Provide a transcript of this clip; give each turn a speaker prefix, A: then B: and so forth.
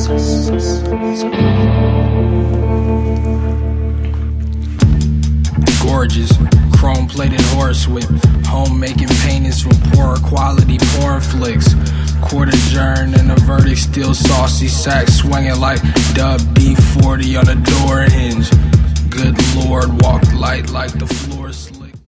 A: Gorgeous, chrome-plated horsewhip, home-making paintings from poor quality porn flicks. Court adjourned and the verdict still saucy. Sack swinging like Dub D40 on a door hinge. Good Lord, walk light like the floor.